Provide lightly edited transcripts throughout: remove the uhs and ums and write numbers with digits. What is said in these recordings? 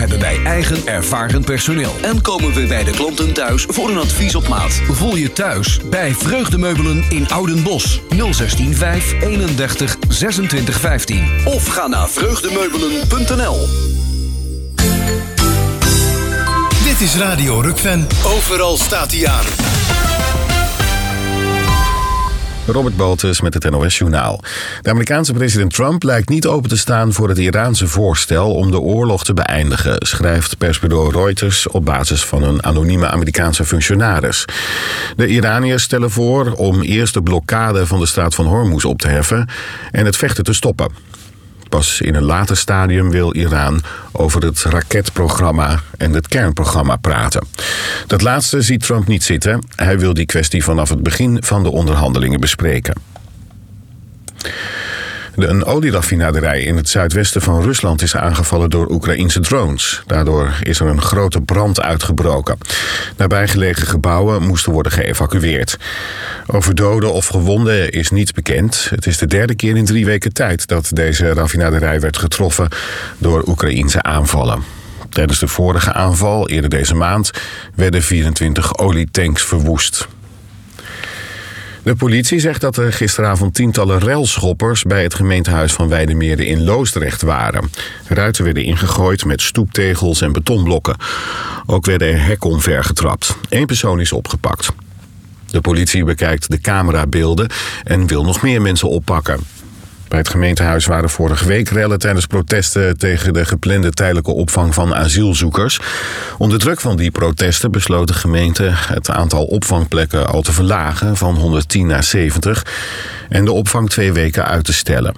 hebben wij eigen ervaren personeel. En komen we bij de klanten thuis voor een advies op maat. Voel je thuis bij Vreugdemeubelen in Oudenbosch. 016 5 31 26 15. Of ga naar vreugdemeubelen.nl. Dit is Radio Rukven. Overal staat hij aan. Robert Botes met het NOS-journaal. De Amerikaanse president Trump lijkt niet open te staan voor het Iraanse voorstel om de oorlog te beëindigen, schrijft persbureau Reuters op basis van een anonieme Amerikaanse functionaris. De Iraniërs stellen voor om eerst de blokkade van de straat van Hormuz op te heffen en het vechten te stoppen. Pas in een later stadium wil Iran over het raketprogramma en het kernprogramma praten. Dat laatste ziet Trump niet zitten. Hij wil die kwestie vanaf het begin van de onderhandelingen bespreken. Een olieraffinaderij in het zuidwesten van Rusland is aangevallen door Oekraïense drones. Daardoor is er een grote brand uitgebroken. Nabijgelegen gebouwen moesten worden geëvacueerd. Over doden of gewonden is niets bekend. Het is de derde keer in 3 weken tijd dat deze raffinaderij werd getroffen door Oekraïense aanvallen. Tijdens de vorige aanval, eerder deze maand, werden 24 olietanks verwoest. De politie zegt dat er gisteravond tientallen relschoppers bij het gemeentehuis van Weidemeerde in Loosdrecht waren. Ruiten werden ingegooid met stoeptegels en betonblokken. Ook werden er hekken omvergetrapt. 1 persoon is opgepakt. De politie bekijkt de camerabeelden en wil nog meer mensen oppakken. Bij het gemeentehuis waren vorige week rellen tijdens protesten tegen de geplande tijdelijke opvang van asielzoekers. Onder druk van die protesten besloot de gemeente het aantal opvangplekken al te verlagen van 110 naar 70 en de opvang 2 weken uit te stellen.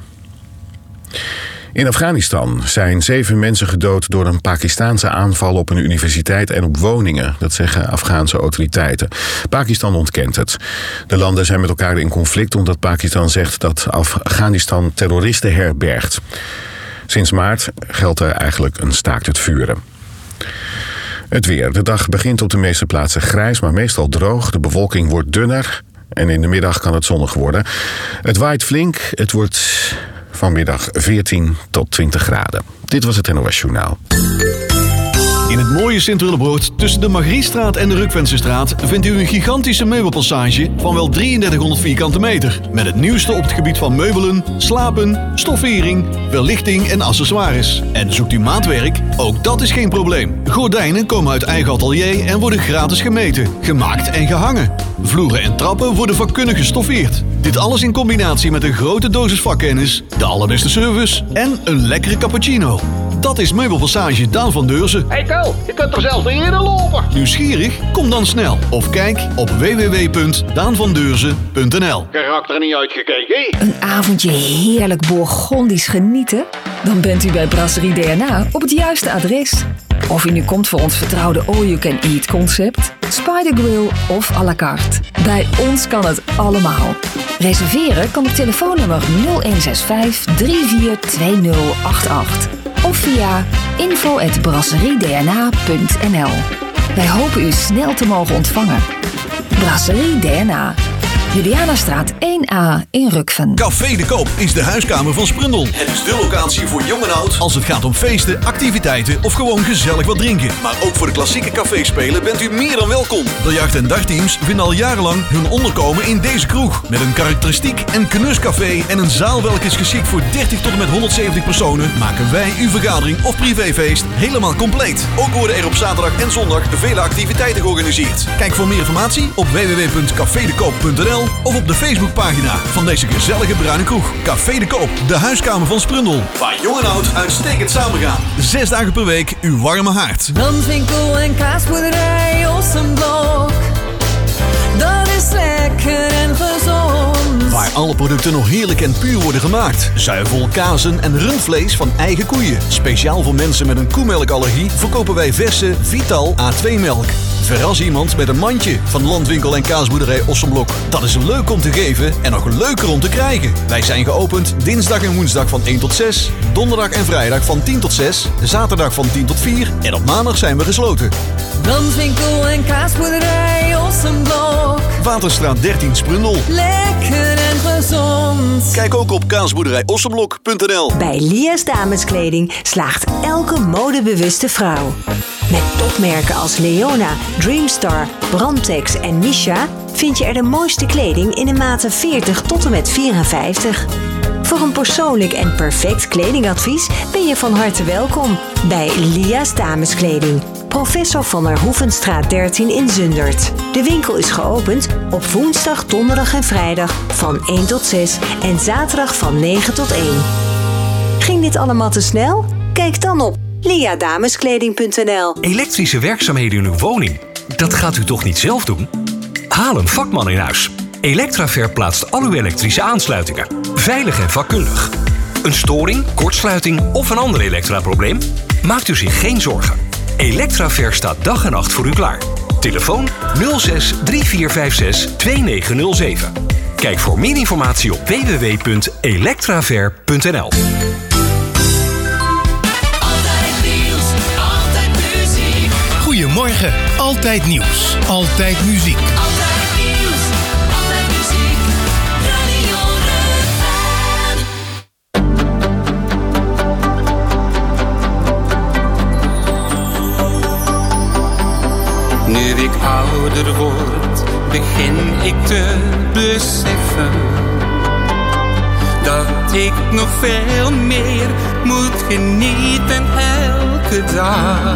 In Afghanistan zijn 7 mensen gedood door een Pakistaanse aanval op een universiteit en op woningen. Dat zeggen Afghaanse autoriteiten. Pakistan ontkent het. De landen zijn met elkaar in conflict omdat Pakistan zegt dat Afghanistan terroristen herbergt. Sinds maart geldt er eigenlijk een staakt het vuren. Het weer. De dag begint op de meeste plaatsen grijs, maar meestal droog. De bewolking wordt dunner en in de middag kan het zonnig worden. Het waait flink. Het wordt vanmiddag 14 tot 20 graden. Dit was het NOS Journaal. In het mooie Sint-Willebrood tussen de Margriestraat en de Rukvensestraat vindt u een gigantische meubelpassage van wel 3300 vierkante meter. Met het nieuwste op het gebied van meubelen, slapen, stoffering, verlichting en accessoires. En zoekt u maatwerk? Ook dat is geen probleem. Gordijnen komen uit eigen atelier en worden gratis gemeten, gemaakt en gehangen. Vloeren en trappen worden vakkundig gestoffeerd. Dit alles in combinatie met een grote dosis vakkennis, de allerbeste service en een lekkere cappuccino. Dat is Meubelpassage Daan van Deurzen. Hey Ko, je kunt er zelfs niet in lopen. Nieuwsgierig? Kom dan snel of kijk op www.daanvandeurzen.nl. Geraakt er niet uitgekeken? Een avondje heerlijk Bourgondisch genieten? Dan bent u bij Brasserie DNA op het juiste adres. Of u nu komt voor ons vertrouwde all-you-can-eat concept, Spider Grill of à la carte. Bij ons kan het allemaal. Reserveren kan op telefoonnummer 0165 342088 of via info@brasseriedna.nl. Wij hopen u snel te mogen ontvangen. Brasserie DNA. Julianastraat 1A in Rukven. Café de Koop is de huiskamer van Sprundel. Het is de locatie voor jong en oud als het gaat om feesten, activiteiten of gewoon gezellig wat drinken. Maar ook voor de klassieke caféspelen bent u meer dan welkom. Biljart- en dagteams vinden al jarenlang hun onderkomen in deze kroeg. Met een karakteristiek en knuscafé en een zaal welke is geschikt voor 30 tot en met 170 personen, maken wij uw vergadering of privéfeest helemaal compleet. Ook worden er op zaterdag en zondag vele activiteiten georganiseerd. Kijk voor meer informatie op www.cafedekoop.nl of op de Facebookpagina van deze gezellige bruine kroeg. Café de Koop, de huiskamer van Sprundel. Waar jong en oud uitstekend samengaan. 6 dagen per week uw warme haard. Landwinkel en kaasboerderij Ossenblok. Dat is lekker en gezond. Waar alle producten nog heerlijk en puur worden gemaakt. Zuivel, kazen en rundvlees van eigen koeien. Speciaal voor mensen met een koemelkallergie verkopen wij verse Vital A2 melk. Verras iemand met een mandje van Landwinkel en Kaasboerderij Ossenblok. Dat is leuk om te geven en nog leuker om te krijgen. Wij zijn geopend dinsdag en woensdag van 1 tot 6, donderdag en vrijdag van 10 tot 6, zaterdag van 10 tot 4 en op maandag zijn we gesloten. Landwinkel en Kaasboerderij Ossenblok. Waterstraat 13 Sprundel. Lekker en gezond. Kijk ook op kaasboerderijossenblok.nl. Bij Lia's Dameskleding slaagt elke modebewuste vrouw. Met topmerken als Leona, Dreamstar, Brandtex en Misha vind je er de mooiste kleding in de maten 40 tot en met 54. Voor een persoonlijk en perfect kledingadvies ben je van harte welkom bij Lia's Dameskleding. Professor van der Hoevenstraat 13 in Zundert. De winkel is geopend op woensdag, donderdag en vrijdag van 1 tot 6 en zaterdag van 9 tot 1. Ging dit allemaal te snel? Kijk dan op liadameskleding.nl. Elektrische werkzaamheden in uw woning, dat gaat u toch niet zelf doen? Haal een vakman in huis. Electraver plaatst al uw elektrische aansluitingen. Veilig en vakkundig. Een storing, kortsluiting of een ander elektraprobleem? Maakt u zich geen zorgen. Electraver staat dag en nacht voor u klaar. Telefoon 06 3456 2907. Kijk voor meer informatie op www.electraver.nl. Goedemorgen, altijd nieuws, altijd muziek. Altijd nieuws, altijd muziek. Radio Rukven. Nu ik ouder word, begin ik te beseffen dat ik nog veel meer moet genieten elke dag.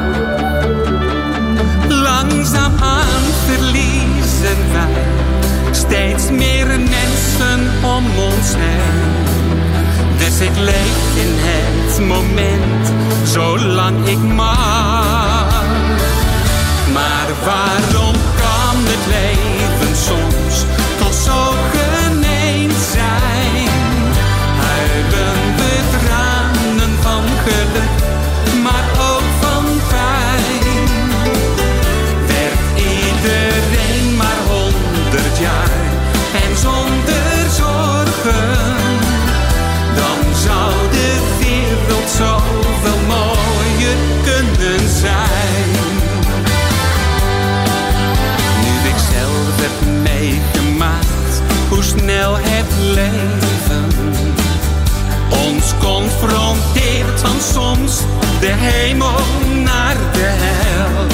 Langzaamaan verliezen wij steeds meer mensen om ons heen. Dus ik leef in het moment, zolang ik mag. Maar waarom kan het leven soms toch zo gemeen zijn? Huilen we tranen van geluk, maar ook van pijn. Werkt iedereen maar 100 jaar en zonder zorgen, dan zou de wereld zoveel mooier kunnen zijn. Heb meegemaakt hoe snel het leven ons confronteert, van soms de hemel naar de hel.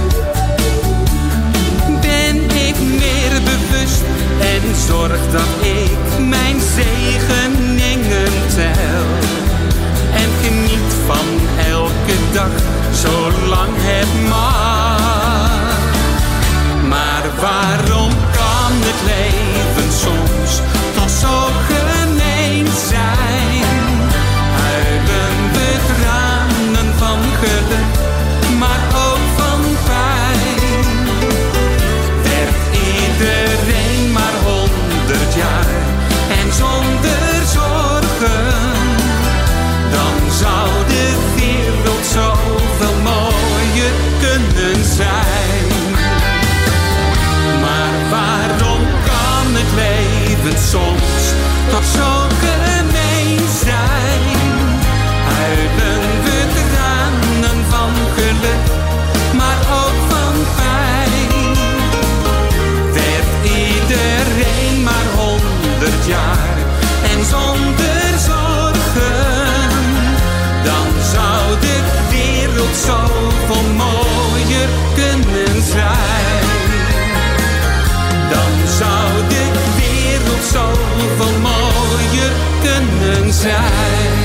Ben ik meer bewust en zorg dat ik mijn zegeningen tel en geniet van elke dag zolang het mag. Maar waarom kan het leven soms toch zo gemeen zijn? Huilen we tranen van geluk, maar ook van pijn. Werkt iedereen maar 100 jaar en zonder zorgen, dan zou de wereld zoveel mooier kunnen zijn. Waarom kan het leven soms toch zo gemeen zijn? Huilen we tranen van geluk, maar ook van pijn. Werkt iedereen maar 100 jaar en zonder zorgen, dan zou de wereld zoveel mooier kunnen zijn. Dan zou de wereld zoveel mooier kunnen zijn.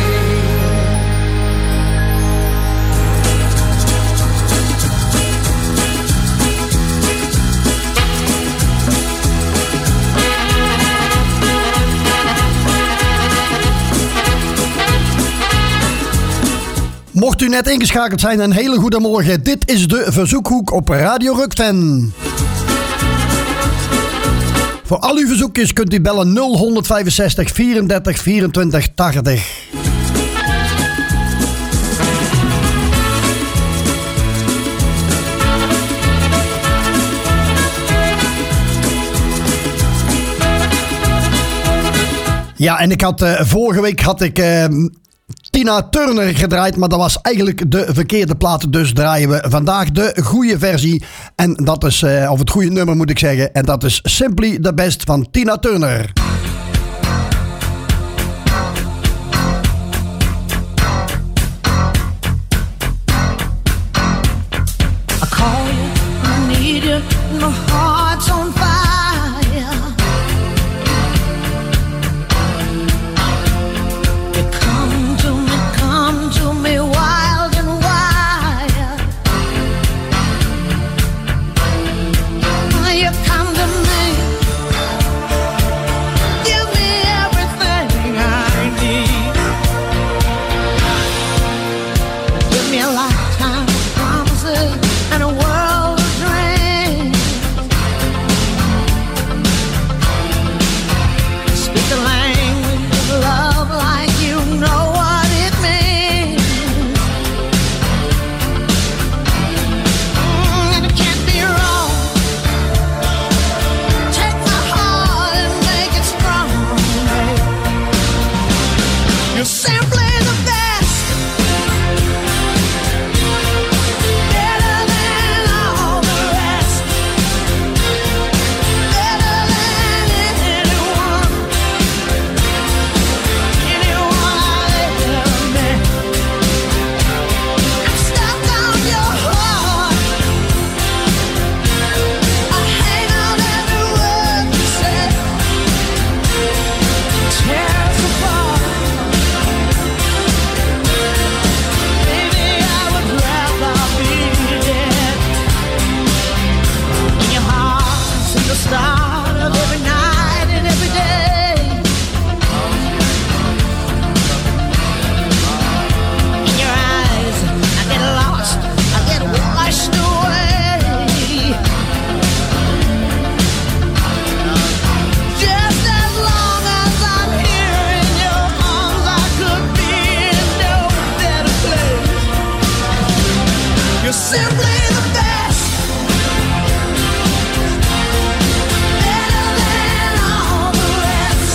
Mocht u net ingeschakeld zijn, een hele goede morgen. Dit is de Verzoekhoek op Radio Rukven. Voor al uw verzoekjes kunt u bellen 0165 34 24 80. Ja, en ik had vorige week Tina Turner gedraaid, maar dat was eigenlijk de verkeerde plaat. Dus draaien we vandaag de goede versie. En dat is, of het goede nummer moet ik zeggen. En dat is Simply the Best van Tina Turner. I call you, I need you, my heart's on fire. Come to me wild and wild. You come to me, give me everything I need. Give me a lifetime of promises and a world of dreams. Speak the language of love like you know what it means. And it can't be wrong. Take my heart and make it strong. You're simply the best, better than all the rest, better than anyone I've ever met. I'm stuck on your heart. I hang on every word you say. Tear us apart. Baby, I would rather be dead. In your heart, since the start of every night and every day. In your eyes, I get lost, I get washed away. Just as long as I'm here in your arms, I could be in no better place. You're simply the best, better than all the rest,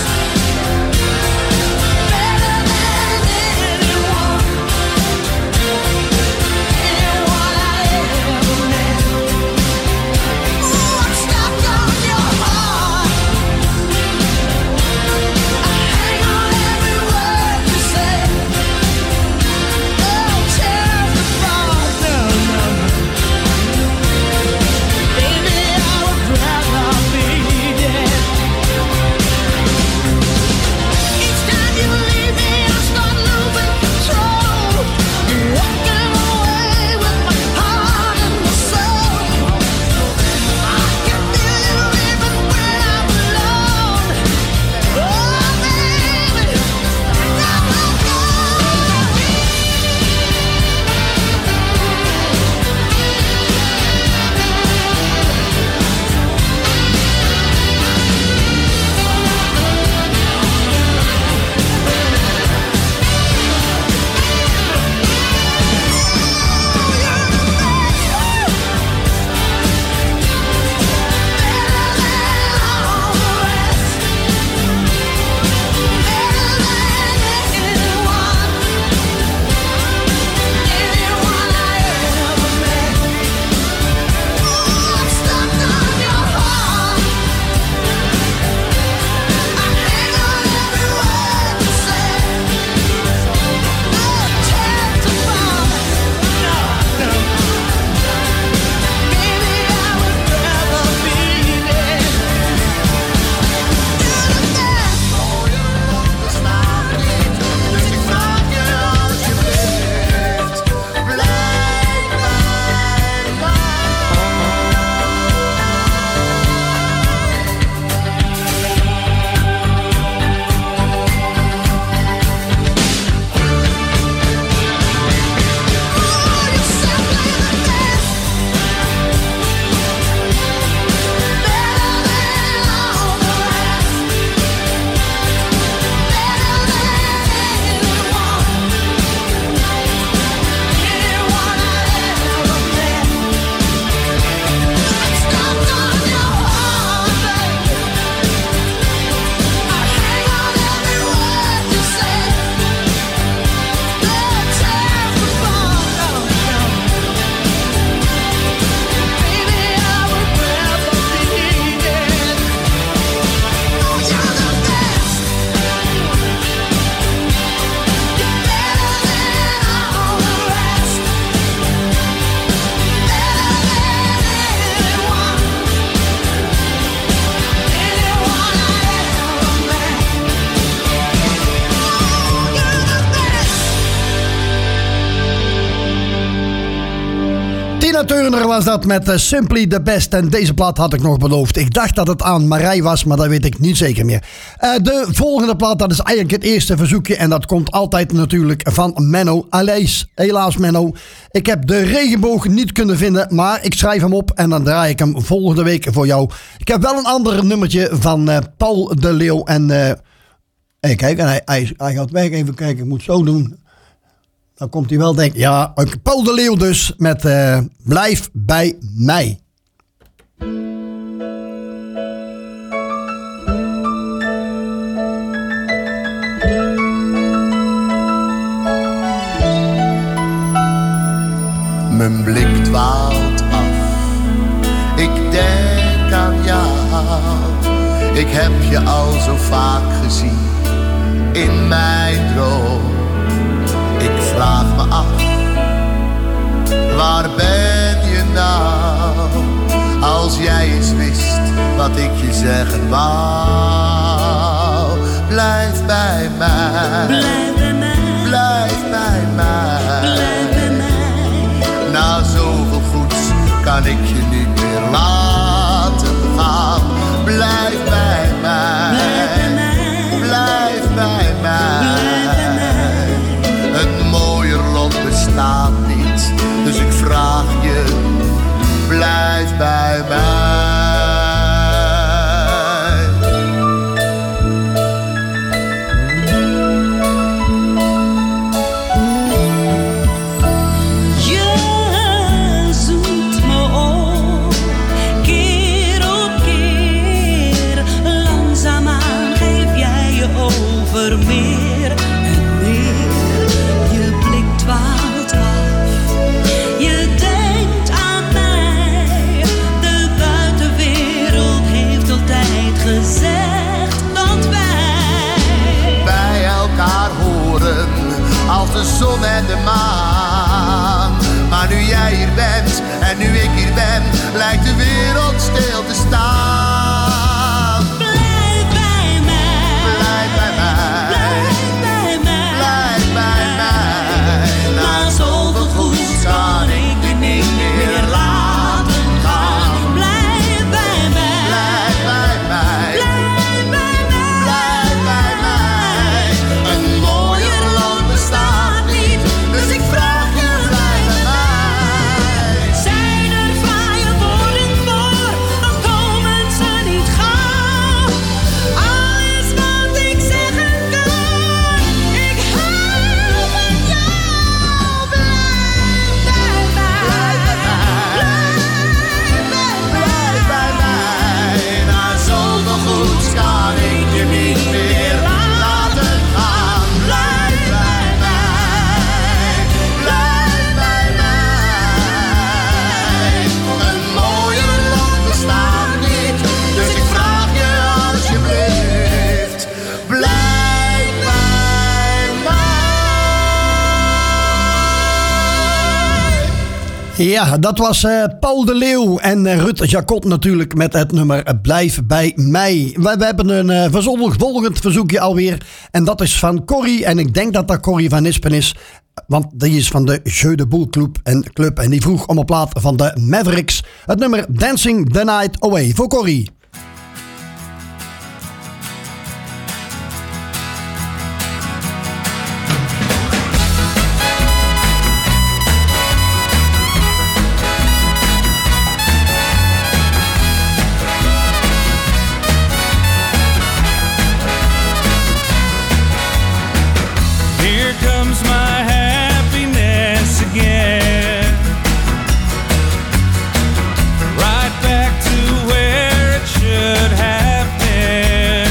better than anyone I ever met. Ooh, I'm stuck on your heart. I hang on every word you say. Oh, tear us apart. No, no, no. Tina Turner was dat met Simply the Best. En deze plaat had ik nog beloofd. Ik dacht dat het aan Marij was, maar dat weet ik niet zeker meer. De volgende plaat, dat is eigenlijk het eerste verzoekje. En dat komt altijd natuurlijk van Menno. Helaas Menno. Ik heb de regenboog niet kunnen vinden, maar ik schrijf hem op. En dan draai ik hem volgende week voor jou. Ik heb wel een ander nummertje van Paul de Leeuw. En kijk, en hij gaat weg. Even kijken, ik moet zo doen. Dan komt hij wel denken, ja, Paul de Leeuw dus met Blijf bij mij. Mijn blik dwaalt af, ik denk aan jou. Ik heb je al zo vaak gezien in mijn droom. Ik vraag me af, waar ben je nou? Als jij eens wist wat ik je zeggen wou. Blijf bij mij, blijf bij mij, blijf bij mij, blijf bij mij. Na zoveel goeds kan ik je niet meer laten gaan. Blijf bij mij, blijf bij mij, blijf bij mij. Een mooier lot bestaat niet, dus ik vraag je, blijf bij mij. Je zoekt me op, keer op keer. Langzaamaan geef jij je over meer en meer. Je blik dwaalt af, je denkt aan mij. De buitenwereld heeft altijd gezegd dat wij bij elkaar horen als de zon en de maan. Maar nu jij hier bent en nu ik hier ben, lijkt de wereld stil te staan. Blijf bij mij, Blijf bij mij, blijf bij mij, blijf bij mij. Na zoveel goeds kan ik je niet meer laten gaan. Blijf bij mij, Blijf bij mij, blijf bij mij, blijf bij mij. Een mooier land bestaat niet, dus ik vraag je, blijf bij mij. Zijn er fraaie woorden voor, dan komen ze niet gauw. Alles wat ik zeggen kan, ik hou van jou. Blijf bij mij, Blijf bij mij, na zoveel goeds kan ik je niet meer laten gaan. Blijf bij mij, blijf bij mij. Een mooier land bestaat niet, dus ik vraag je alsjeblieft, blijf bij mij. Ja, dat was Paul de Leeuw en Ruud Jacot natuurlijk met het nummer Blijf bij mij. We hebben een volgend verzoekje alweer. En dat is van Corrie. En ik denk dat dat Corrie van Nispen is. Want die is van de Jeu de Boel Club. En die vroeg om een plaat van de Mavericks. Het nummer Dancing the Night Away voor Corrie. Here comes my happiness again. Right back to where it should have been.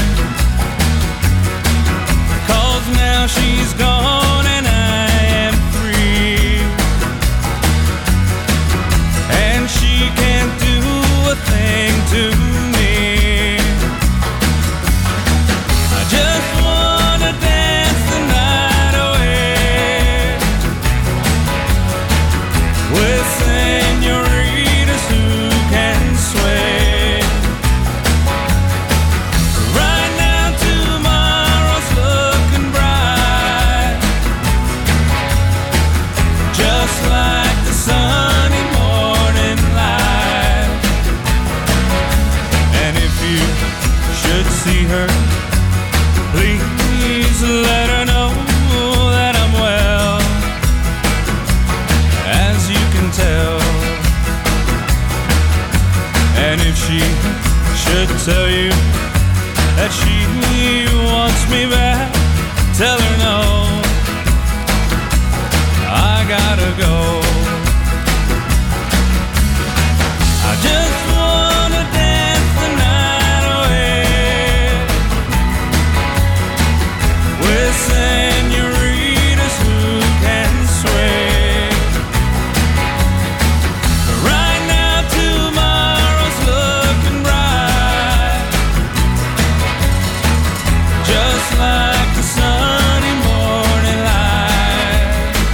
'Cause now she's gone and I am free. And she can't do a thing to me. I just wanna dance the night away with senoritas who can sway. Right now tomorrow's looking bright, just like the sunny morning can tell. And if she should tell you that she wants me back, tell her no, I gotta go. I just wanna dance the night away with senoritas who can sway. But right now tomorrow's looking bright, just like the sunny morning light.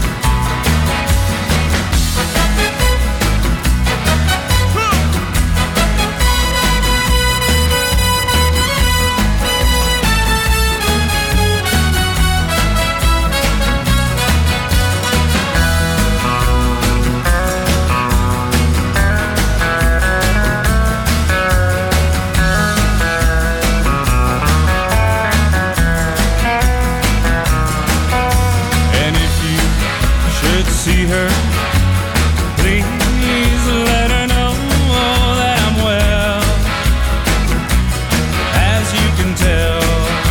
And if you should see her, please let her know that I'm well, as you can tell.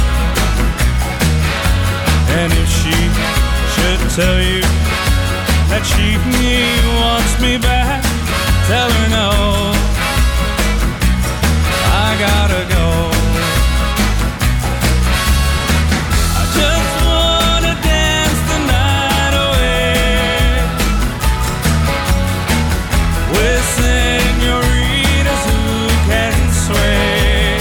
And if she should tell you that she wants me back, tell her no, I gotta go. I just wanna dance the night away with senoritas who can sway.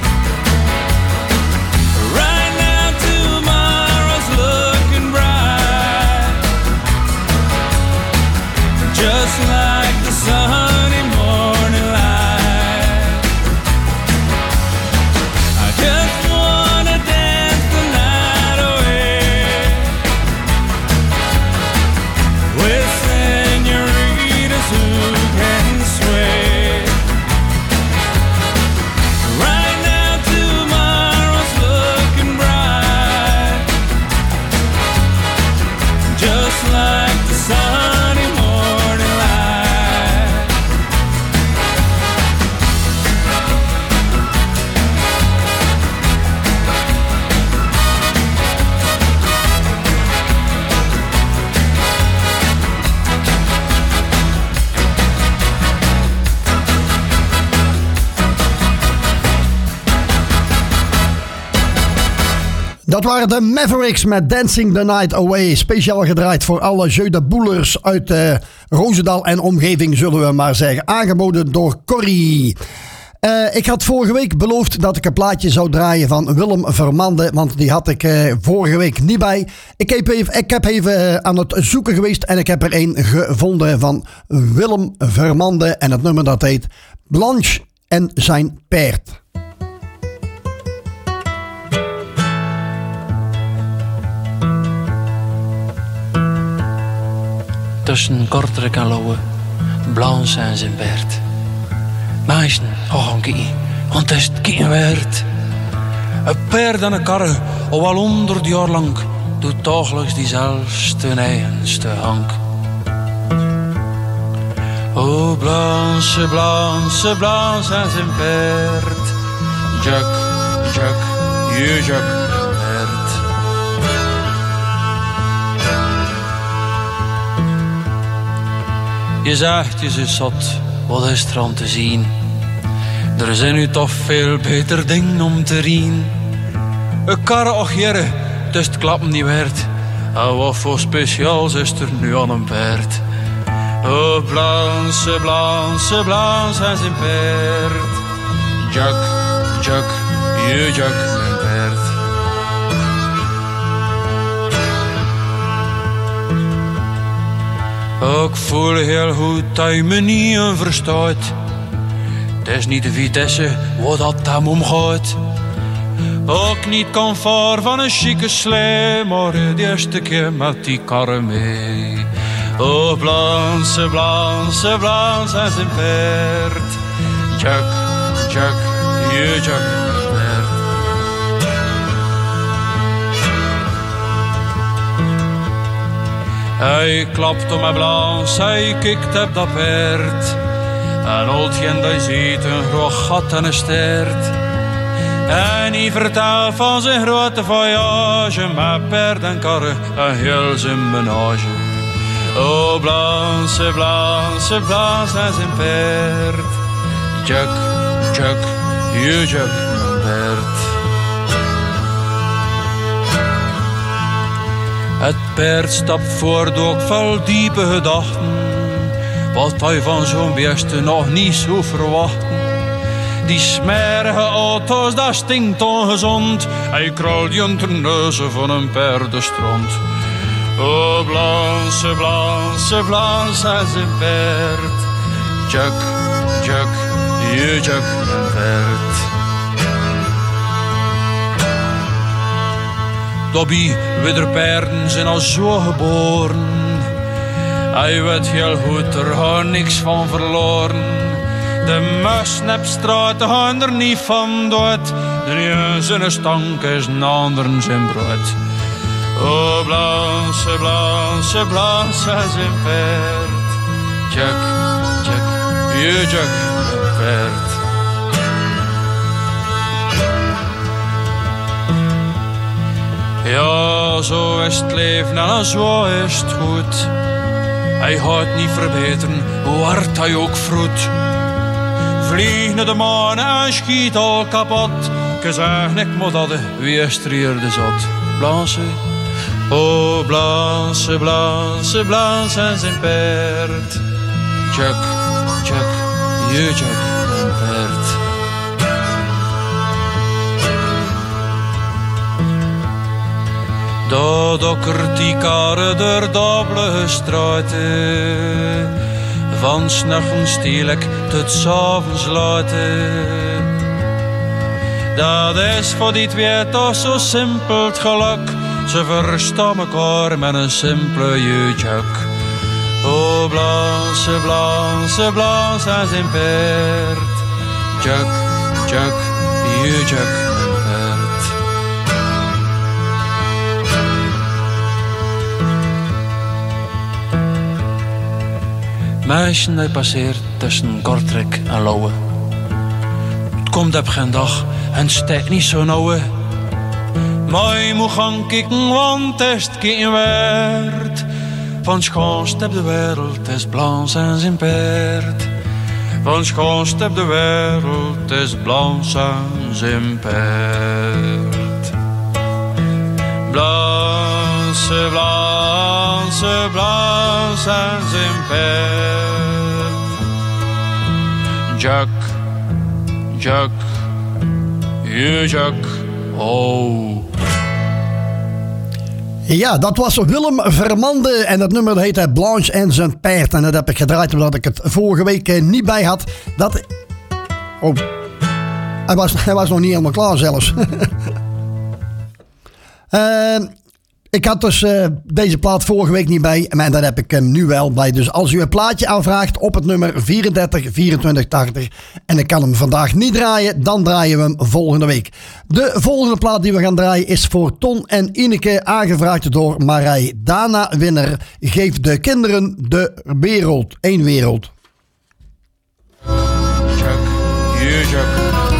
Right now tomorrow's looking bright, just like the sunny morning light. I just wanna dance the night away with senoritas who can sway. Right now tomorrow's looking bright, just like the sunny morning light. Dat waren de Mavericks met Dancing the Night Away. Speciaal gedraaid voor alle jeu de boelers uit Roosendaal en omgeving, zullen we maar zeggen. Aangeboden door Corrie. Ik had vorige week beloofd dat ik een plaatje zou draaien van Willem Vermande, want die had ik vorige week niet bij. Ik heb even aan het zoeken geweest en ik heb er een gevonden van Willem Vermande. En het nummer dat heet Blanche en zijn paard. Tussen Kortrijk en Lauwe, Blanche en zijn paard. Meisje, gaan kijken, want het is het geen waard. Een paard en een karre, al 100 jaar lang, doet dagelijks diezelfde eigenste hank. Oh, Blanche, Blanche, Blanche en zijn paard. Jack, Jack, je Jack, mijn paard. Je zegt, je is zot, wat is er aan te zien? Er zijn nu toch veel beter dingen om te rien. Een karre och jere, dus het klappen niet waard. En wat voor speciaals is er nu aan een paard? Oh, Blanche, Blanche, Blanche en zijn paard. Jack, Jack, je Jack, mijn paard. Ik voel heel goed dat je me niet verstaat. Het is niet de vitesse wat dat hem omgaat. Ook niet comfort van een chique slee, maar de eerste keer met die karre mee. Oh, Blanche, Blanche, Blanche en zijn paard. Jack, Jack, je Jack, mijn paard. Hij klapt om mijn blans, hij kikt op dat paard. En oudje die ziet een groot gat en een stert. En hij vertelt van zijn grote voyage met paard en karren en heel zijn menage. O Blanche, Blanche, Blanche en zijn paard. Jack, Jack, je Jack, mijn paard. Het paard stapt voort ook vol diepe gedachten. Wat hij van zo'n beeste nog niet zou verwachten. Die smerige auto's, dat stinkt ongezond. Hij krult je neuzen van een paardenstront. O Blanche, Blanche, Blanche en zijn paard. Jack, Jack, je Jack, mijn paard. Dobby, wederpaarden zijn al zo geboren. Hij weet heel goed, er gaat niks van verloren. De muisnepstraten gaan er niet van dood. De een zijn stank is een ander zijn brood. O Blanche, Blanche, Blanche en zijn paard. Jack, Jack, je Jack, mijn paard. Ja, zo is het leven en zo is het goed. Hij gaat niet verbeteren, hoe hard hij ook vroet. Vlieg naar de maan en schiet al kapot. Gezegd, ik moet dat wie is er hier de zot. Blanche, oh Blanche, Blanche, Blanche en zijn paard. Jack, Jack, je Jack, mijn paard. Dat dokkert die karren door dubbele straten. Van 's nachts stelijk tot 's avonds laten. Dat is voor die twee toch zo simpel het geluk. Ze verstaan elkaar met een simpele jeujak. Oh Blanche, Blanche, Blanche en zijn paard. Jack, Jack, jeujak, mijn paard. Meisje die passeert tussen Kortrijk en Lauwe. Het komt op geen dag en het steekt niet zo nauw. Maar je moet gaan kijken, want het is het geen waard. Van schoonst op de wereld is Blanche en zijn paard. Van schoonst op de wereld is Blanche en zijn paard. Blanche, Blanche, Blanche en zijn paard. Jack, Jack, je Jack, oh. Ja, dat was Willem Vermande en dat nummer heette Blanche en zijn paard. En dat heb ik gedraaid omdat ik het vorige week niet bij had. Dat... Oh, hij was nog niet helemaal klaar zelfs. Ik had dus deze plaat vorige week niet bij, maar daar heb ik hem nu wel bij. Dus als u een plaatje aanvraagt op het nummer 34 24 80 en ik kan hem vandaag niet draaien, dan draaien we hem volgende week. De volgende plaat die we gaan draaien is voor Ton en Ineke, aangevraagd door Marij Dana Winner. Geef de kinderen de wereld, één wereld. Jack, you Jack.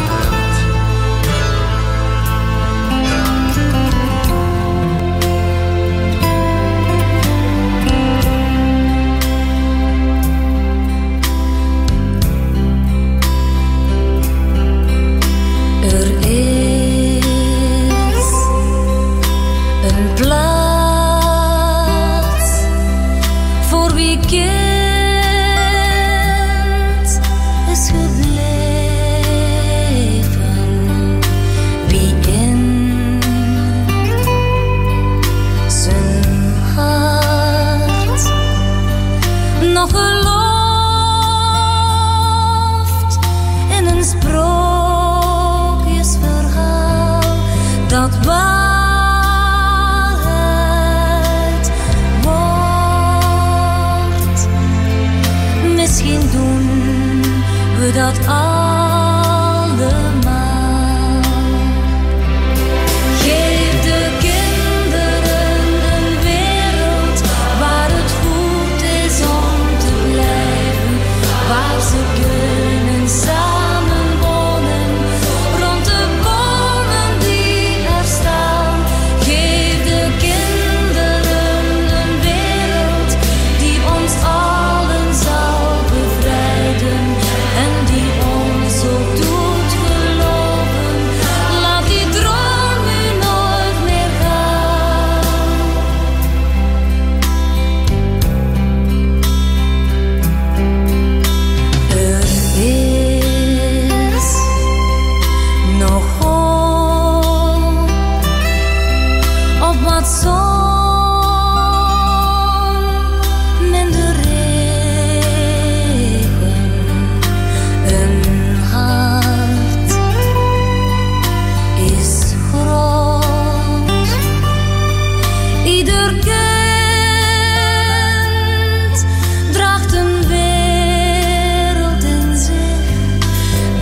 Dat allemaal. Geef de kinderen een wereld waar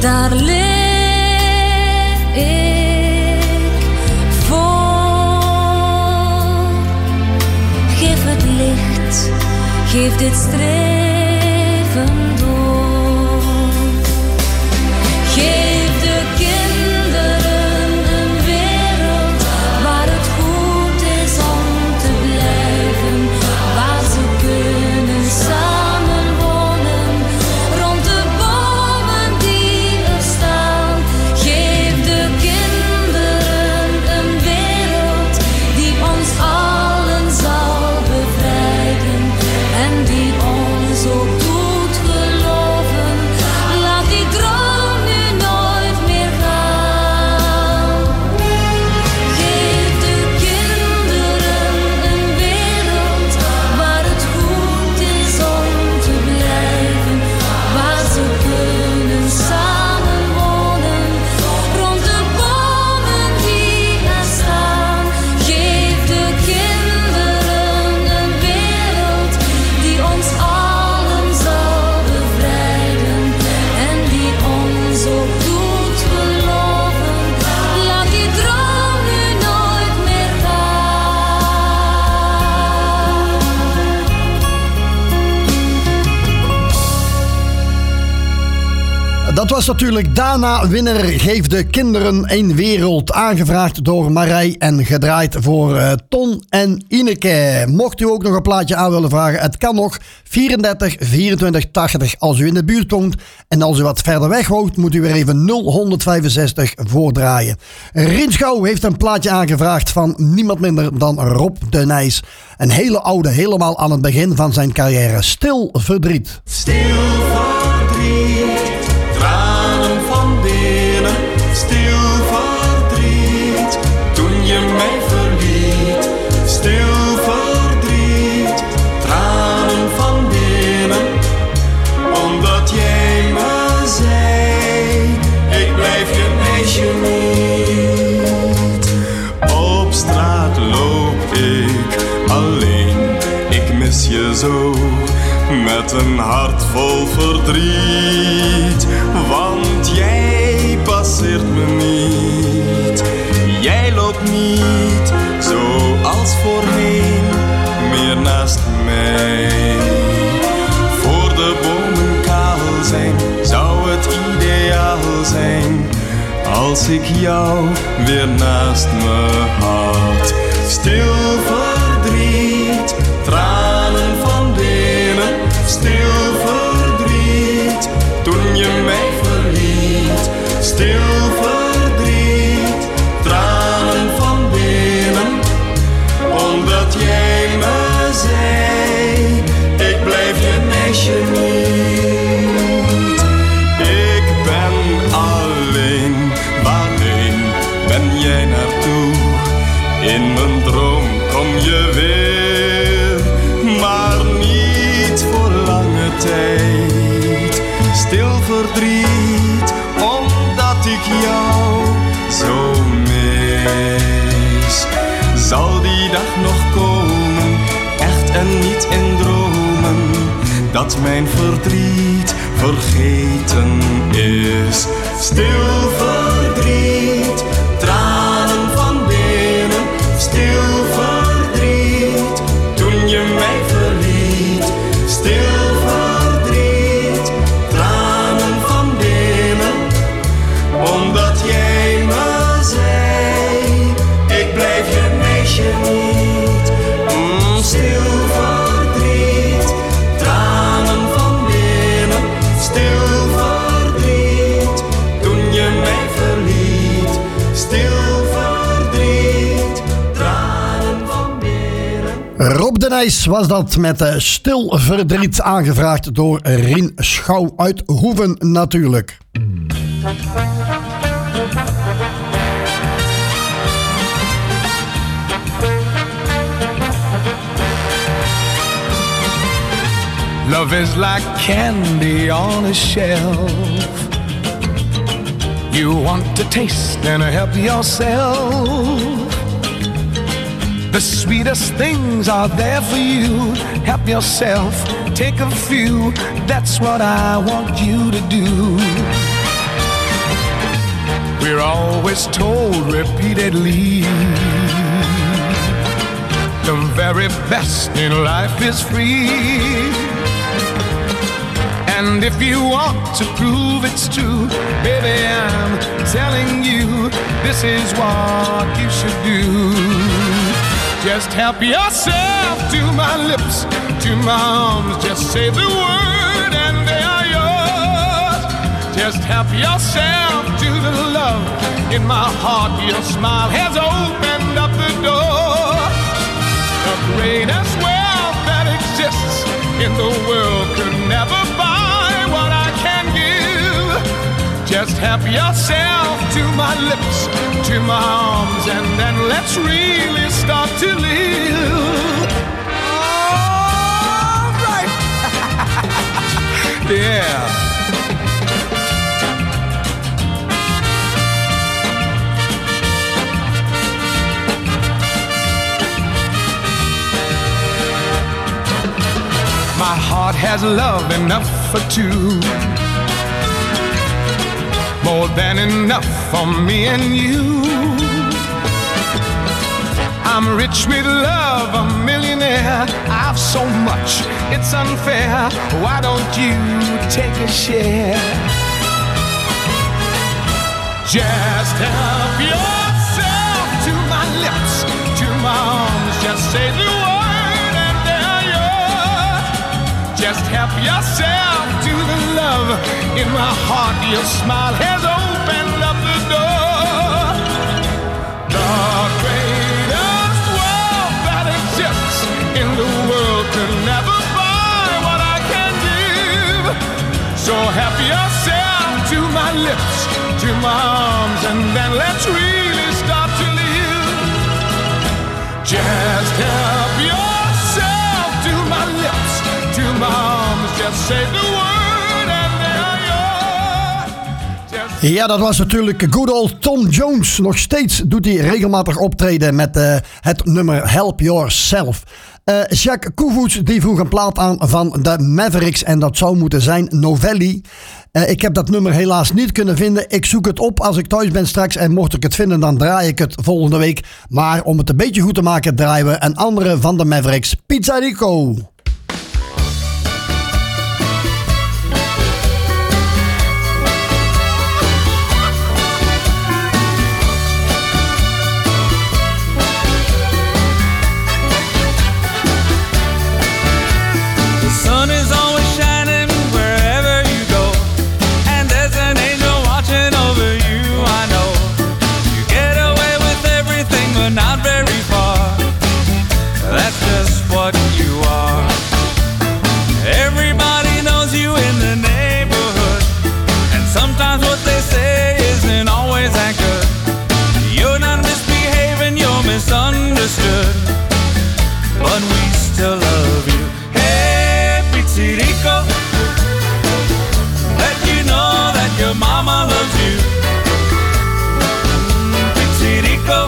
daar leef ik voor. Geef het licht, geef dit streven door. Geef de kinderen een wereld waar het goed is om te blijven, waar ze kunnen samenwonen rond de bomen die er staan. Geef de kinderen een wereld die ons allen zal bevrijden en die ons ook doet geloven. Laat die droom nu nooit meer gaan. Geef de kinderen een wereld waar het goed is om te blijven, waar ze kunnen samenwonen rond de bomen die er staan. Geef de kinderen een wereld die ons allen zal bevrijden en die ons ook doet geloven. Laat die droom nu nooit meer gaan. Dat was natuurlijk Dana Winner. Geef de kinderen een wereld. Aangevraagd door Marij en gedraaid voor Ton en Ineke. Mocht u ook nog een plaatje aan willen vragen, het kan nog 34 24 80 als u in de buurt komt. En als u wat verder weg woont, moet u weer even 0165 voordraaien. Rien Schouw heeft een plaatje aangevraagd van niemand minder dan Rob de Nijs. Een hele oude, helemaal aan het begin van zijn carrière. Stil verdriet. Stil verdriet, tranen van binnen, stil verdriet, toen je mij verliet. Stil verdriet, tranen van binnen, omdat jij me zei, ik blijf je meisje niet. Op straat loop ik alleen, ik mis je zo. Met een hart vol verdriet, want jij passeert me niet. Jij loopt niet, zoals voorheen, meer naast mij. Voor de bomen kaal zijn, zou het ideaal zijn, als ik jou weer naast me had. Stil verdriet, tranen van binnen, stil verdriet, toen je mij verliet. Stil verdriet, tranen van binnen, omdat jij me zei, ik blijf je meisje niet. Ik ben alleen, waarheen ben jij naartoe? In mijn droom kom je weer, maar niet voor lange tijd. Stil verdriet, omdat ik jou zo mis. Zal die dag nog komen, echt en niet in dromen, dat mijn verdriet vergeten is. Stil verdriet, tranen van binnen, stil verdriet, toen je mij verliet. Stil verdriet, tranen van binnen, omdat jij me zei, ik blijf je meisje niet. Stil verdriet, tranen van binnen, stil verdriet, toen je mij verliet. Stil verdriet, tranen van binnen. Rob de Nijs was dat met Stil verdriet, aangevraagd door Rien Schouw uit Hoeven natuurlijk. Love is like candy on a shelf. You want to taste and help yourself. The sweetest things are there for you. Help yourself, take a few. That's what I want you to do. we're always told repeatedly the very best in life is free. And if you want to prove it's true, baby, I'm telling you, this is what you should do. Just help yourself to my lips, to my arms, just say the word and they are yours. Just help yourself to the love in my heart. Your smile has opened up the door. The greatest wealth that exists in the world could never buy what I can give. Just help yourself to my lips, to my arms, and then let's really start to live. All right. Yeah. My heart has love enough for two, more than enough for me and you. I'm rich with love, a millionaire. I've so much, it's unfair. Why don't you take a share? Just help yourself to my lips, to my arms. Just say the word and they're yours. Just help yourself to the love in my heart. Your smile has opened up the door. The greatest wealth that exists in the world could never buy what I can give. So help yourself to my lips, to my arms, and then let's really start to live. Just help yourself to my lips, to my arms, just say the word and they're yours. Ja, dat was natuurlijk good old Tom Jones. Nog steeds doet hij regelmatig optreden met het nummer Help Yourself. Jacques Koevoets die vroeg een plaat aan van de Mavericks en dat zou moeten zijn Novelli. Ik heb dat nummer helaas niet kunnen vinden. Ik zoek het op als ik thuis ben straks en mocht ik het vinden dan draai ik het volgende week. Maar om het een beetje goed te maken draaien we een andere van de Mavericks, Pizza Rico. Not very far. That's just what you are. Everybody knows you in the neighborhood, and sometimes what they say isn't always that good. You're not misbehaving, you're misunderstood, but we still love you. Hey, Pizza Rico, let you know that your mama loves you. Pizza Rico,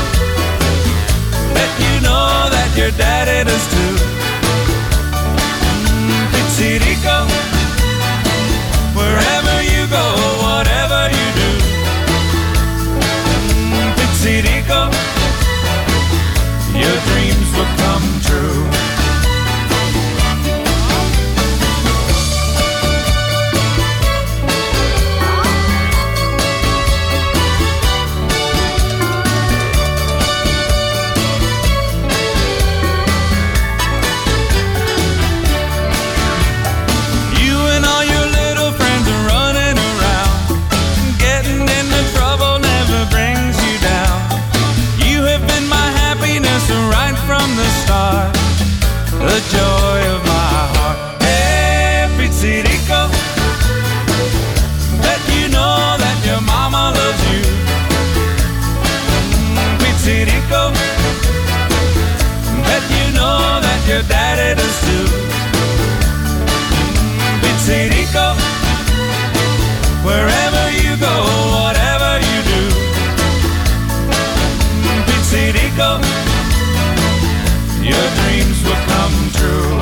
let you know that your daddy does too. Pizza Rico, wherever you go, whatever you do. Pizza Rico, your dreams will come true. The joy of my heart. Hey, Pizza Rico, let you know that your mama loves you. Pizza Rico, let you know that your daddy does too. Pizza Rico, wherever you go, whatever you do. Pizza Rico, your dreams will come true.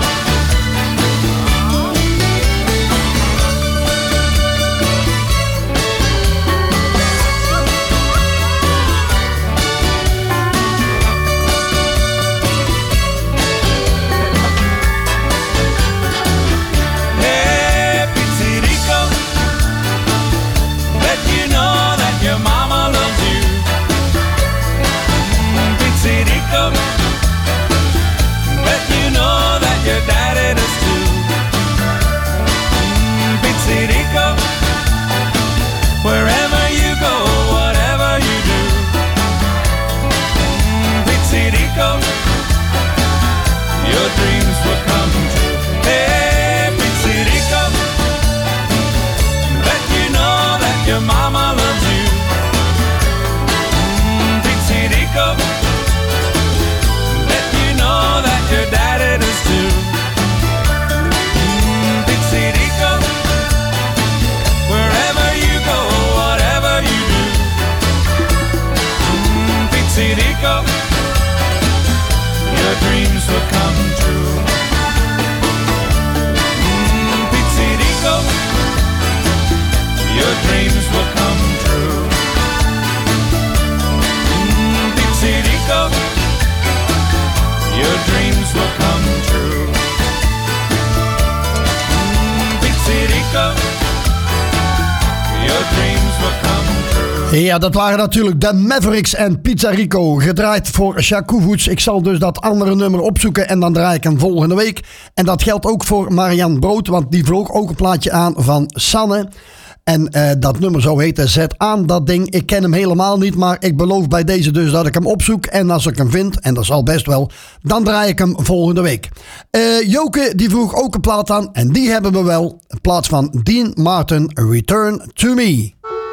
Ja, dat waren natuurlijk de Mavericks en Pizza Rico, gedraaid voor Jakubowicz. Ik zal dus dat andere nummer opzoeken en dan draai ik hem volgende week. En dat geldt ook voor Marianne Brood, want die vroeg ook een plaatje aan van Sanne. En dat nummer zou heten Zet aan dat ding. Ik ken hem helemaal niet, maar ik beloof bij deze dus dat ik hem opzoek. En als ik hem vind, en dat zal best wel, dan draai ik hem volgende week. Joke die vroeg ook een plaat aan en die hebben we wel. In plaats van Dean Martin, Return to Me.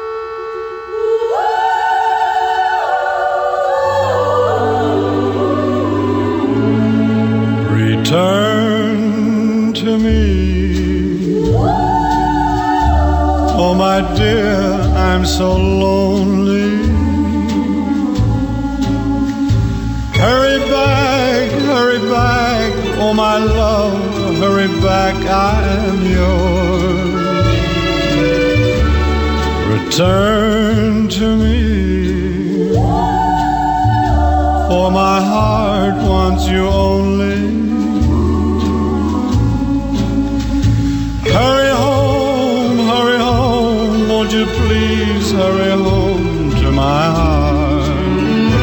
Return to me. Oh my dear, I'm so lonely. Hurry back, oh my love, hurry back, I'm yours. Return to me, for my heart wants you only. Hurry home, won't you please hurry home to my heart.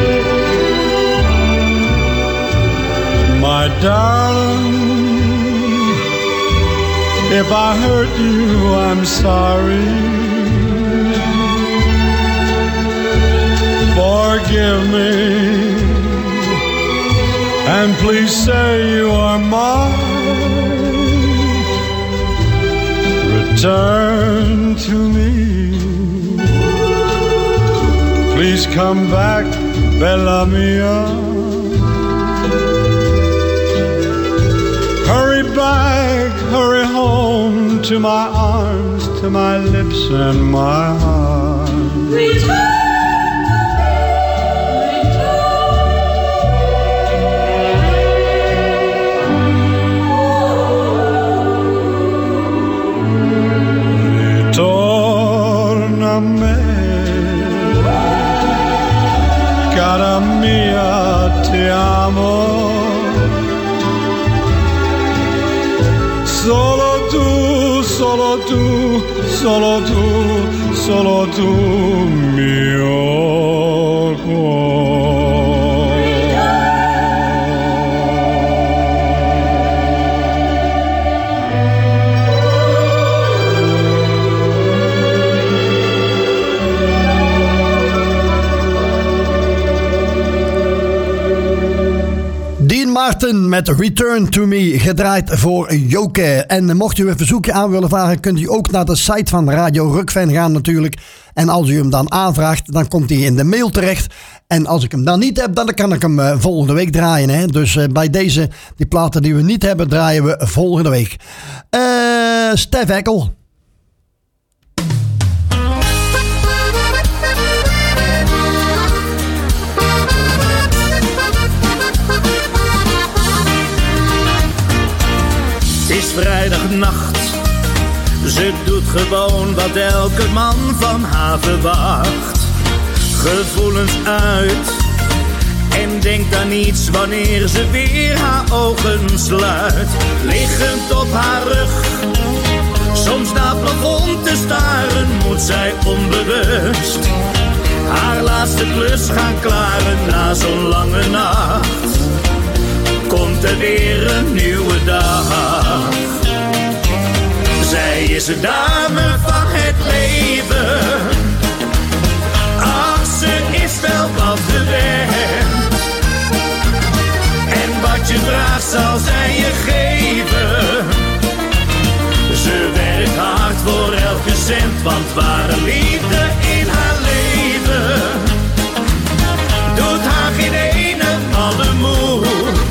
My darling, if I hurt you, I'm sorry. Forgive me, and please say you are mine. Return to me. Please come back, bella mia. Hurry home to my arms, to my lips and my heart. Ritorna a me, cara mia, ti amo. Solo tu, mio cuore. Dean Martin met Return to Me, gedraaid voor Joke. En mocht u een verzoekje aan willen vragen, kunt u ook naar de site van Radio Rock-fan gaan natuurlijk. En als u hem dan aanvraagt, dan komt hij in de mail terecht. En als ik hem dan niet heb, dan kan ik hem volgende week draaien. Hè? Dus bij deze, die platen die we niet hebben, draaien we volgende week. Stef Eckel. Het is vrijdagnacht, ze doet gewoon wat elke man van haar verwacht. Gevoelens uit en denkt aan niets wanneer ze weer haar ogen sluit. Liggend op haar rug, soms naar het plafond te staren, moet zij onbewust haar laatste klus gaan klaren na zo'n lange nacht. Komt er weer een nieuwe dag. Zij is een dame van het leven. Ach, ze is wel wat gewend. En wat je vraagt zal zij je geven. Ze werkt hard voor elke cent, want ware liefde in haar leven doet haar geen ene malle moe.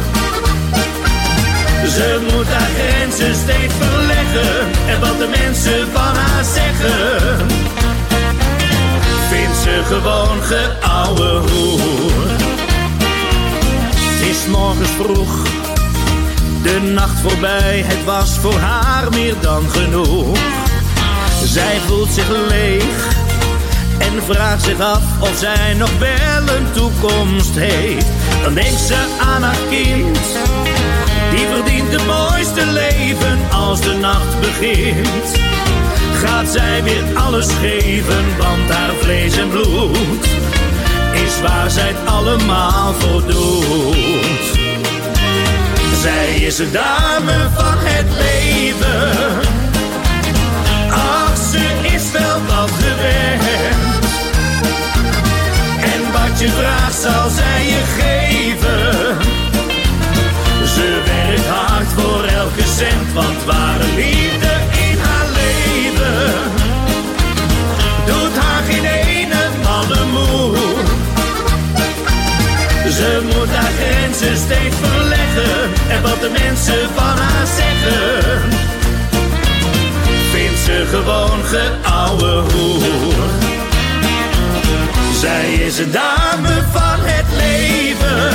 Ze moet haar grenzen steeds verleggen en wat de mensen van haar zeggen, vindt ze gewoon geouwe hoer. Het is morgens vroeg, de nacht voorbij, het was voor haar meer dan genoeg. Zij voelt zich leeg en vraagt zich af of zij nog wel een toekomst heeft. Dan denkt ze aan haar kind, die verdient het mooiste leven als de nacht begint. Gaat zij weer alles geven, want haar vlees en bloed is waar zij het allemaal voor doet. Zij is de dame van het leven. Ach, ze is wel wat gewend. En wat je vraagt zal zij je geven. Ze werkt hard voor elke cent, want ware liefde in haar leven doet haar geen ene malle moe. Ze moet haar grenzen steeds verleggen en wat de mensen van haar zeggen vindt ze gewoon geouwe hoer. Zij is de dame van het leven.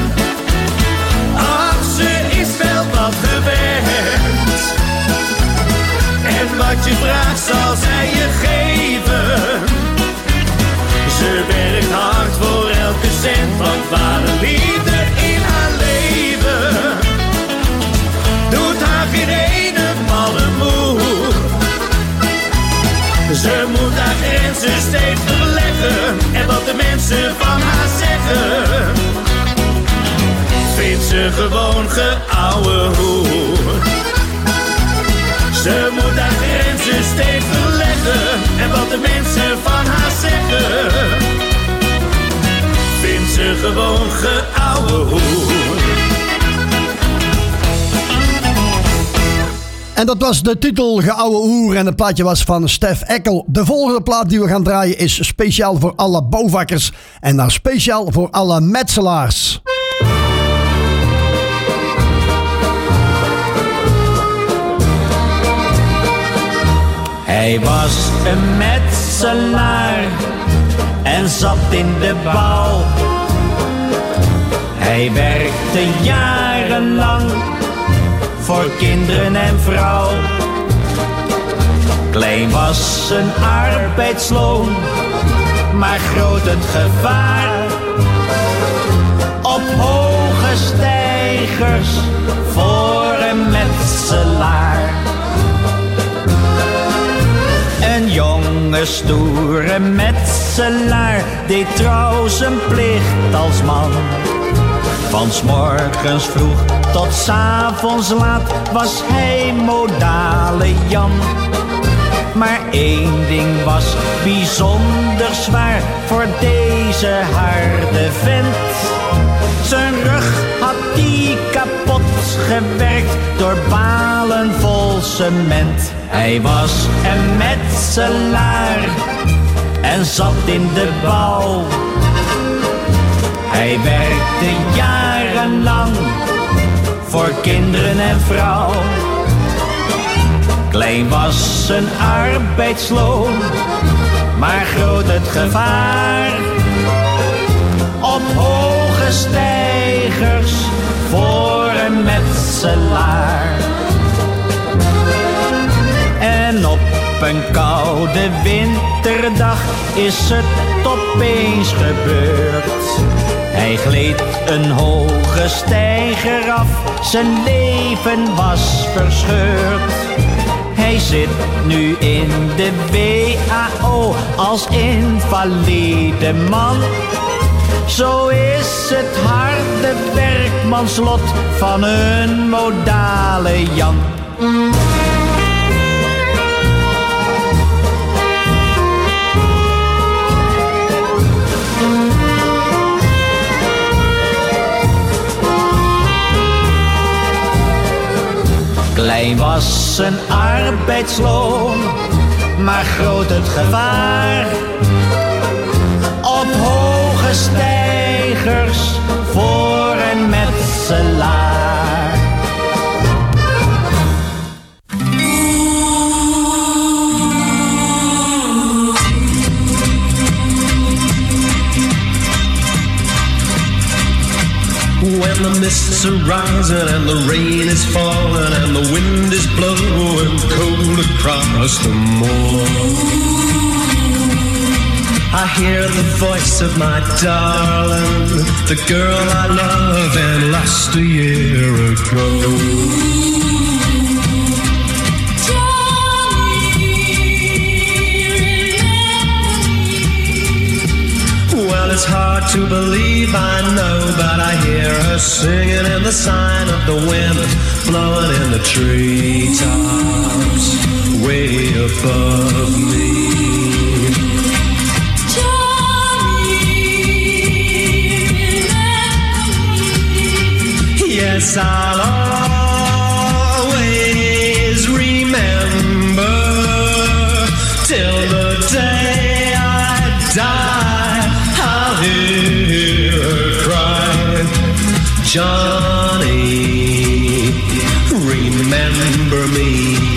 Ach, ze is wel wat gewend. En wat je vraagt zal zij je geven. Ze werkt hard voor elke cent, want ware liefde in haar leven doet haar geen ene malle moe. Ze moet haar grenzen steeds verleggen en wat de mensen van haar zeggen vindt ze gewoon geouwe hoer. Ze moet haar grenzen steeds verleggen en wat de mensen van haar zeggen vindt ze gewoon geouwe hoer. En dat was de titel Geouwe Oer en het plaatje was van Stef Eckel. De volgende plaat die we gaan draaien is speciaal voor alle bouwvakkers en dan speciaal voor alle metselaars. Hij was een metselaar en zat in de bouw. Hij werkte jarenlang voor kinderen en vrouw. Klein was zijn arbeidsloon, maar groot het gevaar. Op hoge steigers voor een metselaar. Een jonge stoere metselaar deed trouw zijn plicht als man. Van 's morgens vroeg tot 's avonds laat was hij modale Jan. Maar één ding was bijzonder zwaar voor deze harde vent. Zijn rug had hij kapot gewerkt door balen vol cement. Hij was een metselaar en zat in de bouw. Hij werkte jarenlang voor kinderen en vrouw. Klein was zijn arbeidsloon, maar groot het gevaar. Op hoge steigers voor een metselaar. En op een koude winterdag is het opeens gebeurd. Hij gleed een hoge steiger af, zijn leven was verscheurd. Hij zit nu in de WAO als invalide man. Zo is het harde werkmanslot van een modale Jan. Klein was zijn arbeidsloon, maar groot het gevaar. Op hoge steigers voor een metselaar. When the mists are rising and the rain is falling and the wind is blowing cold across the moor, I hear the voice of my darling, the girl I love and lost a year ago. it's hard to believe, I know, but I hear her singing in the sign of the wind blowing in the treetops way above me. Yes, I'll always remember till the day I die. I'll hear her cry, Johnny, remember me.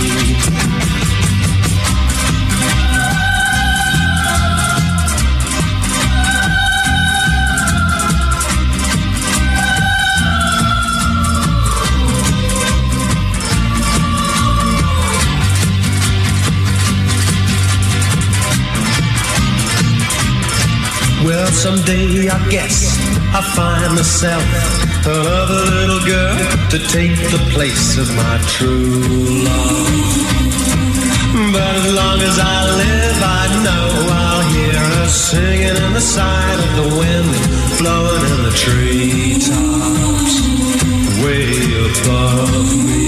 Well, someday I guess I'll find myself another little girl to take the place of my true love. But as long as I live, I know I'll hear her singing in the side of the wind, blowing in the treetops way above me.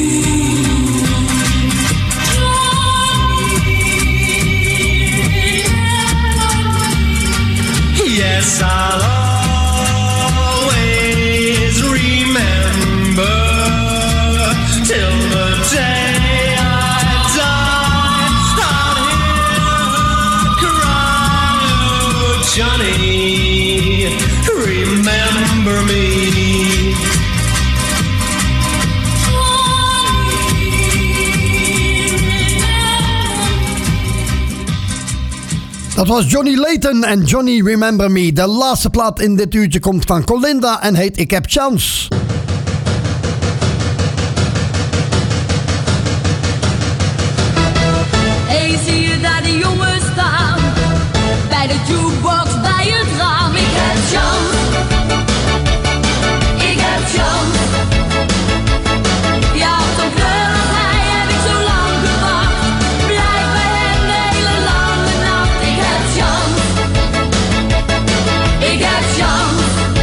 Yes, I'll always remember till the day I die. I'll hear her cry, oh, Johnny, remember me. Dat was Johnny Layton en Johnny Remember Me. De laatste plaat in dit uurtje komt van Colinda en heet Ik heb chance. Hey, zie je daar die jongen staan? Bij de jukebox, bij het raam. Ik heb chance. Ik heb chance. Ja, op zo'n kleurigheid heb ik zo lang gewacht. Blijf bij hem de hele lange nacht. Ik heb chance. Ik heb chance.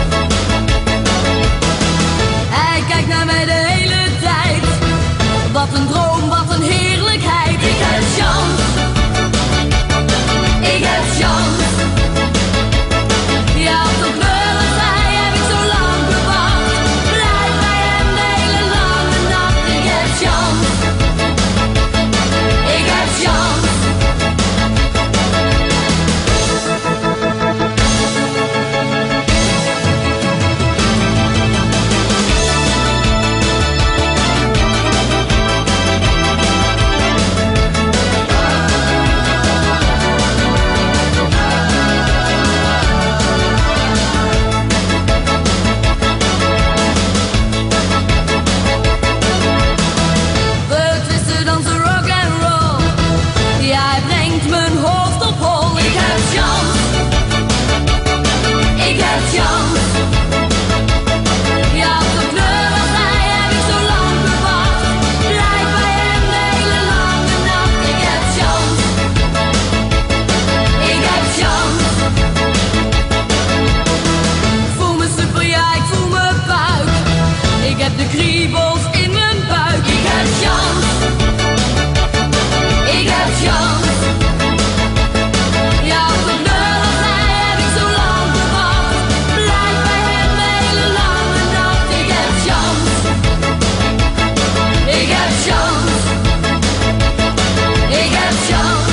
Hij kijkt naar mij de hele tijd. Wat een droom, wat een heerlijkheid. Ik heb chance. Ik heb chance. Ja, op zo'n kleurigheid heb ik zo lang gewacht. Blijf bij hem de hele lange nacht. Ik heb chance. Ik heb chance. We twisten dansen rock and roll. Ja, hij brengt mijn hoofd op hol. Ik heb chance. Ik heb chance. Ja, op zo'n kleurigheid heb ik zo lang gewacht. Blijf bij hem de hele lange nacht. Ik heb chance. Ik heb chance. Ik voel me super, ja, ik voel me buik. Ik heb de kriebels in mijn buik. Ik heb chance. Ik heb chance. Ja, op zo'n kleurigheid heb ik zo lang gewacht. Blijf bij hem de hele lange nacht. Ik heb chance. Ik heb chance. Ik heb chance.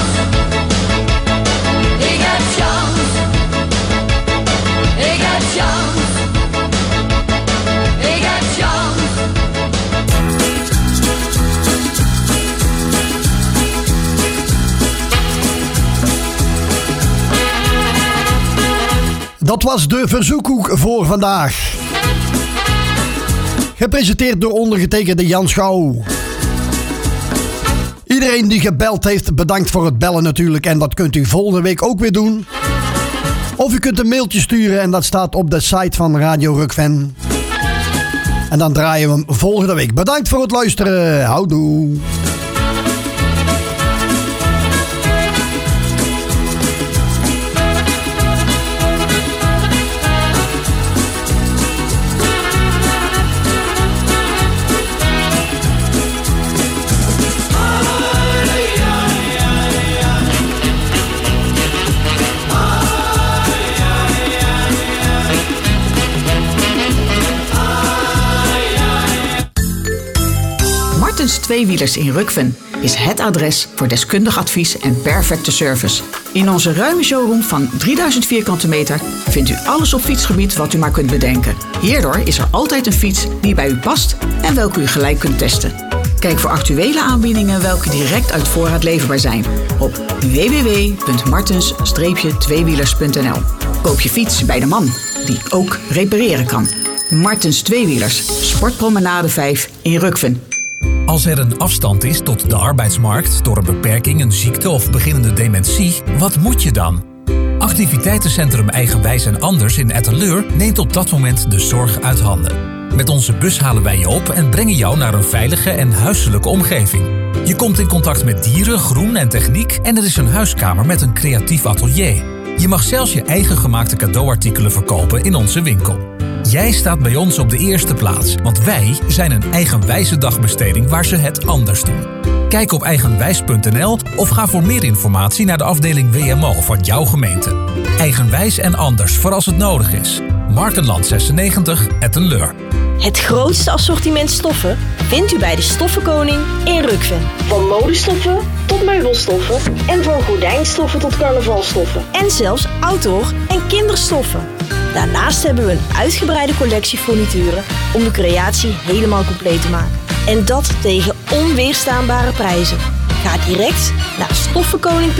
Ik heb chance. Ik heb chance. Ik heb chance. Dat was de verzoekhoek voor vandaag. Gepresenteerd door ondergetekende Jan Schouw. Iedereen die gebeld heeft, bedankt voor het bellen natuurlijk. En dat kunt u volgende week ook weer doen. Of u kunt een mailtje sturen en dat staat op de site van Radio Rukven. En dan draaien we hem volgende week. Bedankt voor het luisteren. Houdoe. Tweewielers in Rukven is het adres voor deskundig advies en perfecte service. In onze ruime showroom van 3000 vierkante meter vindt u alles op fietsgebied wat u maar kunt bedenken. Hierdoor is er altijd een fiets die bij u past en welke u gelijk kunt testen. Kijk voor actuele aanbiedingen welke direct uit voorraad leverbaar zijn op www.martens-tweewielers.nl. Koop je fiets bij de man die ook repareren kan. Martens Tweewielers, Sportpromenade 5 in Rukven. Als er een afstand is tot de arbeidsmarkt door een beperking, een ziekte of beginnende dementie, wat moet je dan? Activiteitencentrum Eigenwijs en Anders in Etteleur neemt op dat moment de zorg uit handen. Met onze bus halen wij je op en brengen jou naar een veilige en huiselijke omgeving. Je komt in contact met dieren, groen en techniek en er is een huiskamer met een creatief atelier. Je mag zelfs je eigen gemaakte cadeauartikelen verkopen in onze winkel. Jij staat bij ons op de eerste plaats, want wij zijn een eigenwijze dagbesteding waar ze het anders doen. Kijk op eigenwijs.nl of ga voor meer informatie naar de afdeling WMO van jouw gemeente. Eigenwijs en Anders voor als het nodig is. Markenland 96, Etteleur. Het grootste assortiment stoffen vindt u bij de Stoffenkoning in Rukven. Van modestoffen tot meubelstoffen en van gordijnstoffen tot carnavalstoffen. En zelfs outdoor- en kinderstoffen. Daarnaast hebben we een uitgebreide collectie furnituren om de creatie helemaal compleet te maken. En dat tegen onweerstaanbare prijzen. Ga direct naar stoffenkoning.nl